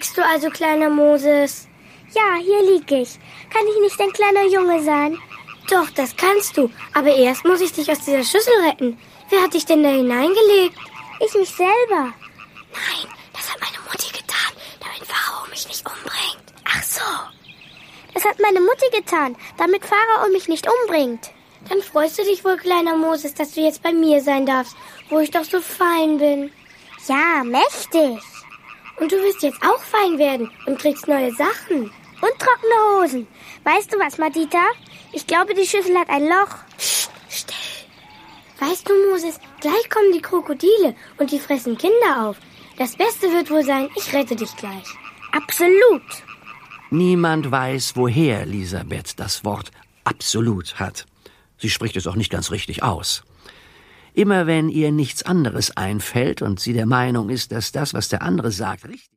liegst du also, kleiner Moses? Ja, hier lieg ich. Kann ich nicht ein kleiner Junge sein? Doch, das kannst du. Aber erst muss ich dich aus dieser Schüssel retten. Wer hat dich denn da hineingelegt? Ich mich selber. Nein, das hat meine Mutti getan, damit Pharao mich nicht umbringt. Ach so. Das hat meine Mutti getan, damit Pharao mich nicht umbringt. Dann freust du dich wohl, kleiner Moses, dass du jetzt bei mir sein darfst, wo ich doch so fein bin. Ja, mächtig. Und du wirst jetzt auch fein werden und kriegst neue Sachen. Und trockene Hosen. Weißt du was, Madita? Ich glaube, die Schüssel hat ein Loch. Psst, still. Weißt du, Moses, gleich kommen die Krokodile und die fressen Kinder auf. Das Beste wird wohl sein, ich rette dich gleich. Absolut. Niemand weiß, woher Elisabeth das Wort absolut hat. Sie spricht es auch nicht ganz richtig aus. Immer wenn ihr nichts anderes einfällt und sie der Meinung ist, dass das, was der andere sagt, richtig